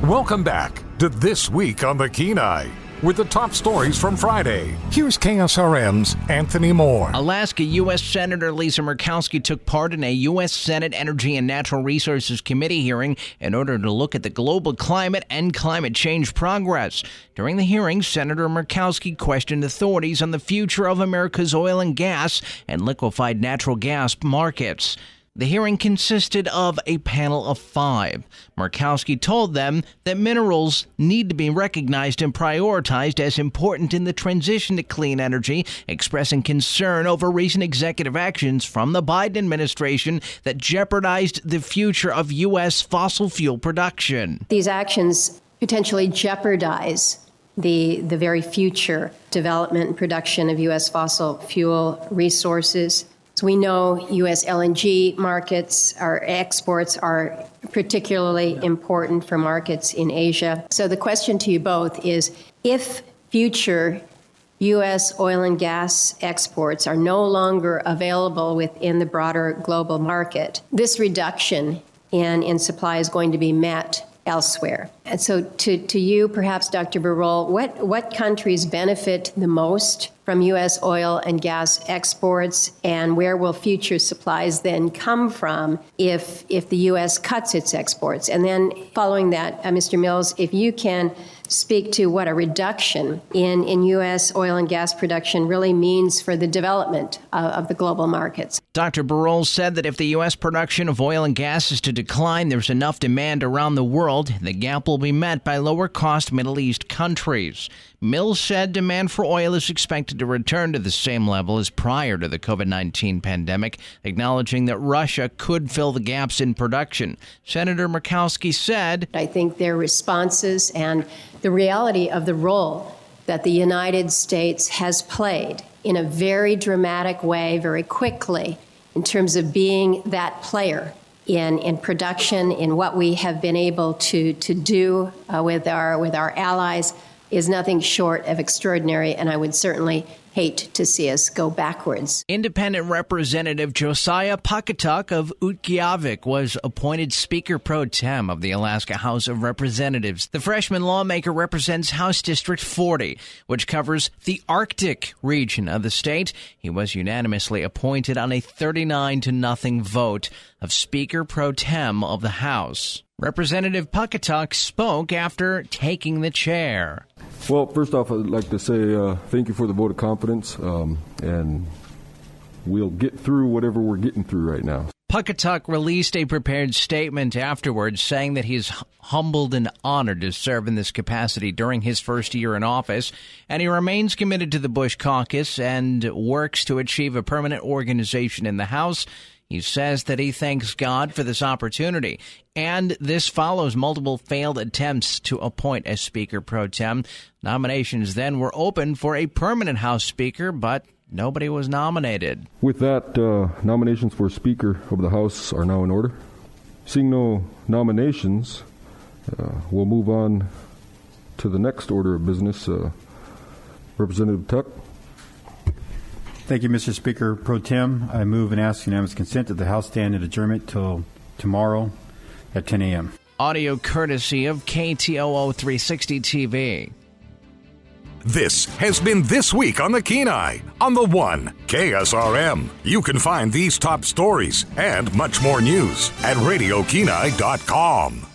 Welcome back to This Week on the Kenai with the top stories from Friday. Here's KSRM's Anthony Moore. Alaska U.S. Senator Lisa Murkowski took part in a U.S. Senate Energy and Natural Resources Committee hearing in order to look at the global climate and climate change progress. During the hearing, Senator Murkowski questioned authorities on the future of America's oil and gas and liquefied natural gas markets. The hearing consisted of a panel of 5. Murkowski told them that minerals need to be recognized and prioritized as important in the transition to clean energy, expressing concern over recent executive actions from the Biden administration that jeopardized the future of U.S. fossil fuel production. These actions potentially jeopardize the very future development and production of U.S. fossil fuel resources. So we know U.S. LNG markets, our exports are particularly important for markets in Asia. So the question to you both is, if future U.S. oil and gas exports are no longer available within the broader global market, this reduction in supply is going to be met elsewhere. And so to you, perhaps, Dr. Birol, what countries benefit the most from U.S. oil and gas exports, and where will future supplies then come from if the U.S. cuts its exports? And then following that, Mr. Mills, if you can speak to what a reduction in U.S. oil and gas production really means for the development of the global markets. Dr. Birol said that if the U.S. production of oil and gas is to decline, there's enough demand around the world. The gap will be met by lower-cost Middle East countries. Mills said demand for oil is expected to return to the same level as prior to the COVID-19 pandemic, acknowledging that Russia could fill the gaps in production. Senator Murkowski said, I think their responses and the reality of the role that the United States has played in a very dramatic way, very quickly, in terms of being that player in production, in what we have been able to do with our allies, is nothing short of extraordinary, and I would certainly hate to see us go backwards. Independent Representative Josiah Pakatuk of Utqiagvik was appointed Speaker Pro Tem of the Alaska House of Representatives. The freshman lawmaker represents House District 40, which covers the Arctic region of the state. He was unanimously appointed on a 39-0 vote of Speaker Pro Tem of the House. Representative Pakatuk spoke after taking the chair. Well, first off, I'd like to say thank you for the vote of confidence, and we'll get through whatever we're getting through right now. Pakatuk released a prepared statement afterwards saying that he is humbled and honored to serve in this capacity during his first year in office, and he remains committed to the Bush Caucus and works to achieve a permanent organization in the House. He says that he thanks God for this opportunity, and this follows multiple failed attempts to appoint a Speaker Pro Tem. Nominations then were open for a permanent House Speaker, but nobody was nominated. With that, nominations for Speaker of the House are now in order. Seeing no nominations, we'll move on to the next order of business. Representative Tuck. Thank you, Mr. Speaker Pro Tem. I move and ask unanimous consent that the House stand in adjournment till tomorrow at 10 a.m. Audio courtesy of KTOO 360 TV. This has been This Week on the Kenai on the One KSRM. You can find these top stories and much more news at RadioKenai.com.